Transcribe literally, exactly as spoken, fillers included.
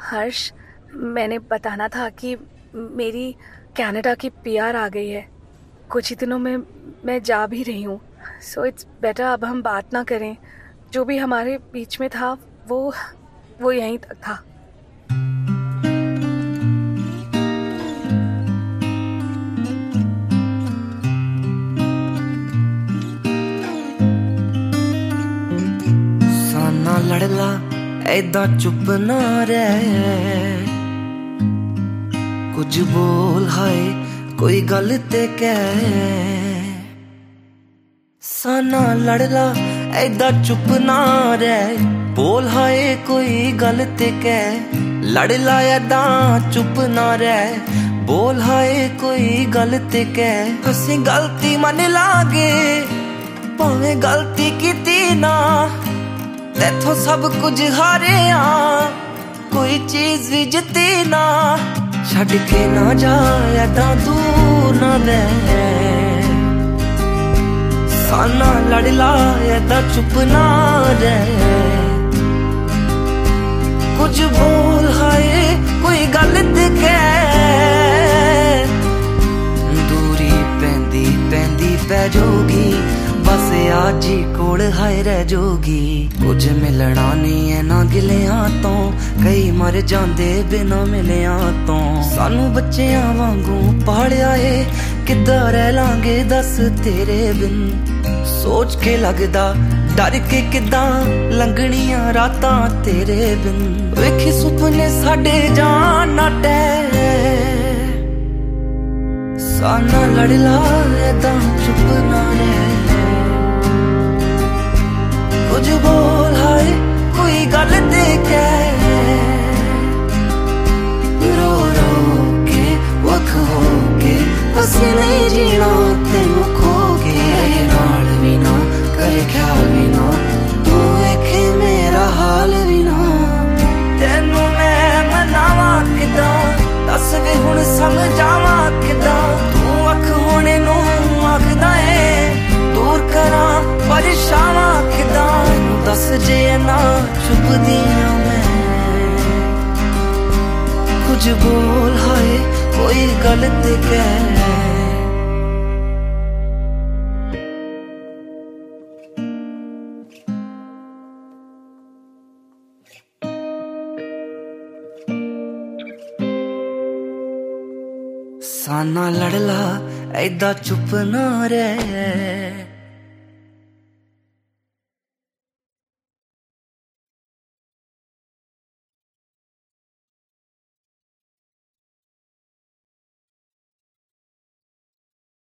हर्ष, मैंने बताना था कि मेरी कनाडा की पीआर आ गई है। कुछ ही दिनों में मैं जा भी रही हूँ। सो इट्स बेटर अब हम बात ना करें। जो भी हमारे बीच में था वो वो यहीं तक था। साना लड़ला ऐदा चुप ना रह, कुछ बोल हाय कोई गल ते कह। साना लड़ला ऐदा चुप ना रह, बोल हाय कोई गल ते कह। लड़ला ऐदा चुप ना रह, बोल हाय कोई गल ते कह। असीं गलती मन लागे भावें गलती कीती ना, तेथों सब कुछ हारे आ कोई चीज भी जिती ना। छड़ के ना जा ऐदा दूर ना रह, साना लड़ला ऐदा चुप ना रह। कुछ बोल हाय कोई गल ते कह। दूरी पैंदी पैंदी पै जोगी, बस आज ही कोल हाय रह जोगी। कुछ मिलना नहीं है ना गिलियां तो, कई मर जांदे बिना मिलियां तो। सानू बच्चियां वांगू पालिया है, किद्दां रह लांगे दस तेरे बिन। सोच के लगदा डर के किद्दां लंघणियां रातां तेरे बिन। वेखी सुपने साडे जान ना टह, साना लड़ला ऐदा चुप ना रह। कुछ बोल हाय कोई गल ते कह। रो रो के वख हो के असीं नहीं जीना तेनू खो के। नाल भी ना करे ख्याल भी ना, तू वेखे मेरा हाल भी ना। तेनू मैं मनावा किदां, दस वे हुण समझावा किदां। तू अख होने नू आखदा है दूर करा परेशावा किदां। दस जे ना चुप दिया मैं, कुछ बोल हाय कोई गल ते कह। साना लड़ला ऐदा चुप ना रह,